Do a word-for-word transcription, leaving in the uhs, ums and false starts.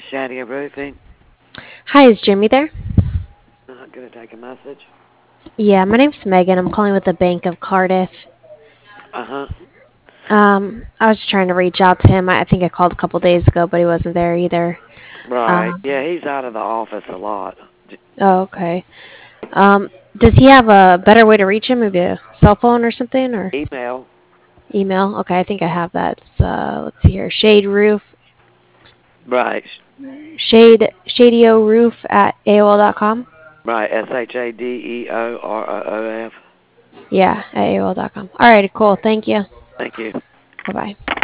Shadia Roofing. Hi, is Jimmy there? Uh, gonna take a message. Yeah, my name's Megan. I'm calling with the Bank of Cardiff. Uh huh. Um, I was just trying to reach out to him. I I think I called a couple days ago, but he wasn't there either. Right. Um, Yeah, he's out of the office a lot. J- oh, okay. Um, does he have a better way to reach him? Maybe a cell phone or something, or Email. email? Okay, I think I have that. It's, uh, let's see here. Shade Roof, Right. Shade Shadio Roof at A O L dot com. Right. S H A D E O R O O F. Yeah, at A O L dot com. All right, cool. Thank you. Thank you. Bye bye.